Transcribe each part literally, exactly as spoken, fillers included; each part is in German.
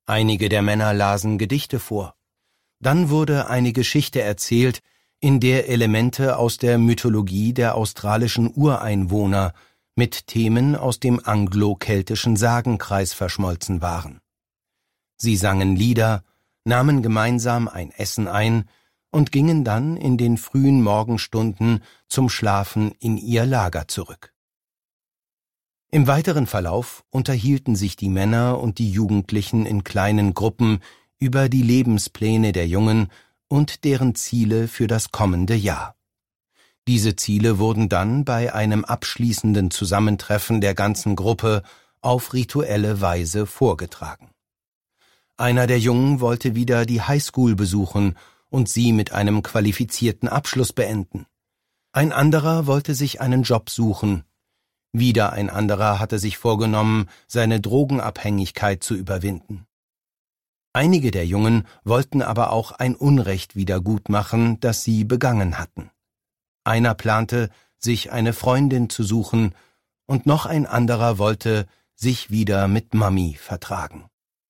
Einige der Männer lasen Gedichte vor. Dann wurde eine Geschichte erzählt, in der Elemente aus der Mythologie der australischen Ureinwohner mit Themen aus dem anglo-keltischen Sagenkreis verschmolzen waren. Sie sangen Lieder, nahmen gemeinsam ein Essen ein und gingen dann in den frühen Morgenstunden zum Schlafen in ihr Lager zurück. Im weiteren Verlauf unterhielten sich die Männer und die Jugendlichen in kleinen Gruppen über die Lebenspläne der Jungen und deren Ziele für das kommende Jahr. Diese Ziele wurden dann bei einem abschließenden Zusammentreffen der ganzen Gruppe auf rituelle Weise vorgetragen. Einer der Jungen wollte wieder die Highschool besuchen und sie mit einem qualifizierten Abschluss beenden. Ein anderer wollte sich einen Job suchen. Wieder ein anderer hatte sich vorgenommen, seine Drogenabhängigkeit zu überwinden. Einige der Jungen wollten aber auch ein Unrecht wiedergutmachen, das sie begangen hatten. Einer plante, sich eine Freundin zu suchen, und noch ein anderer wollte sich wieder mit Mami vertragen.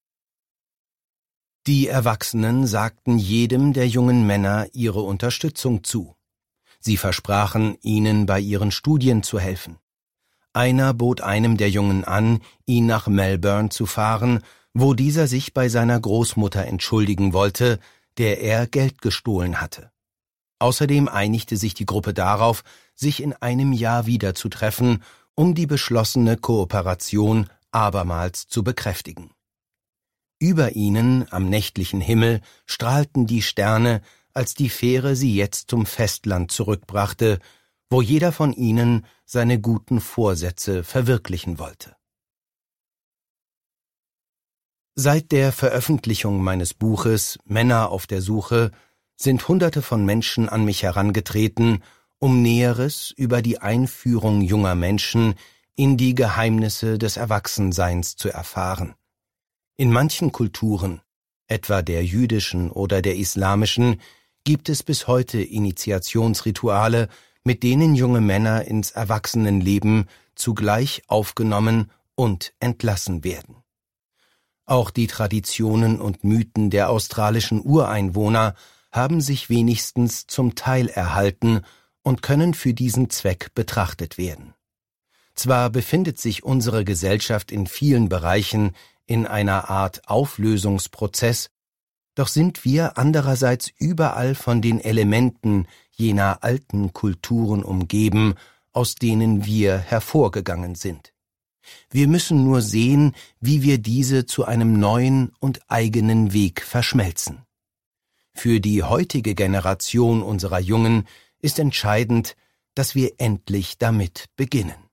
Die Erwachsenen sagten jedem der jungen Männer ihre Unterstützung zu. Sie versprachen, ihnen bei ihren Studien zu helfen. Einer bot einem der Jungen an, ihn nach Melbourne zu fahren, wo dieser sich bei seiner Großmutter entschuldigen wollte, der er Geld gestohlen hatte. Außerdem einigte sich die Gruppe darauf, sich in einem Jahr wieder zu treffen, um die beschlossene Kooperation abermals zu bekräftigen. Über ihnen, am nächtlichen Himmel, strahlten die Sterne, als die Fähre sie jetzt zum Festland zurückbrachte, wo jeder von ihnen seine guten Vorsätze verwirklichen wollte. Seit der Veröffentlichung meines Buches »Männer auf der Suche« sind Hunderte von Menschen an mich herangetreten, um Näheres über die Einführung junger Menschen in die Geheimnisse des Erwachsenseins zu erfahren. In manchen Kulturen, etwa der jüdischen oder der islamischen, gibt es bis heute Initiationsrituale, mit denen junge Männer ins Erwachsenenleben zugleich aufgenommen und entlassen werden. Auch die Traditionen und Mythen der australischen Ureinwohner haben sich wenigstens zum Teil erhalten und können für diesen Zweck betrachtet werden. Zwar befindet sich unsere Gesellschaft in vielen Bereichen in einer Art Auflösungsprozess, doch sind wir andererseits überall von den Elementen jener alten Kulturen umgeben, aus denen wir hervorgegangen sind. Wir müssen nur sehen, wie wir diese zu einem neuen und eigenen Weg verschmelzen. Für die heutige Generation unserer Jungen ist entscheidend, dass wir endlich damit beginnen.